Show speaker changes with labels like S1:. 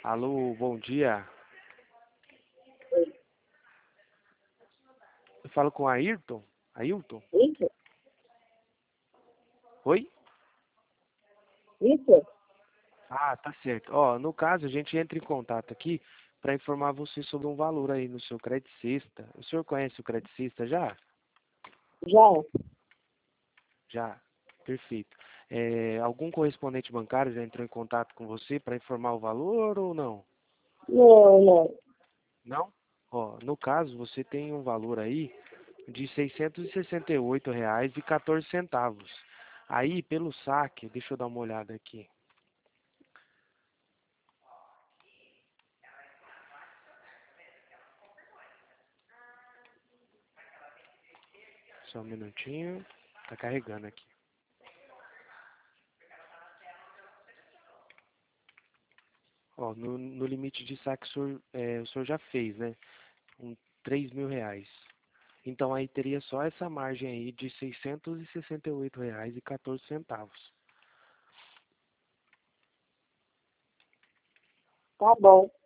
S1: Alô, bom dia. Eu falo com Ayrton? Ailton?
S2: Isso,
S1: Oi?
S2: isso.
S1: Ah, tá certo. Ó, no caso, a gente entra em contato aqui para informar você sobre um valor aí no seu Credicista. O senhor conhece o Credicista já?
S2: Já.
S1: Já. Perfeito. Algum correspondente bancário já entrou em contato com você para informar o valor ou não?
S2: Não, não.
S1: Não? Ó, no caso, você tem um valor aí de R$ 668,14. Aí, pelo saque, deixa eu dar uma olhada aqui. Só um minutinho. Tá carregando aqui. Ó, no limite de saque o senhor já fez, né? R$ 3.000. Então aí teria só essa margem aí de R$ 668,14.
S2: Tá bom.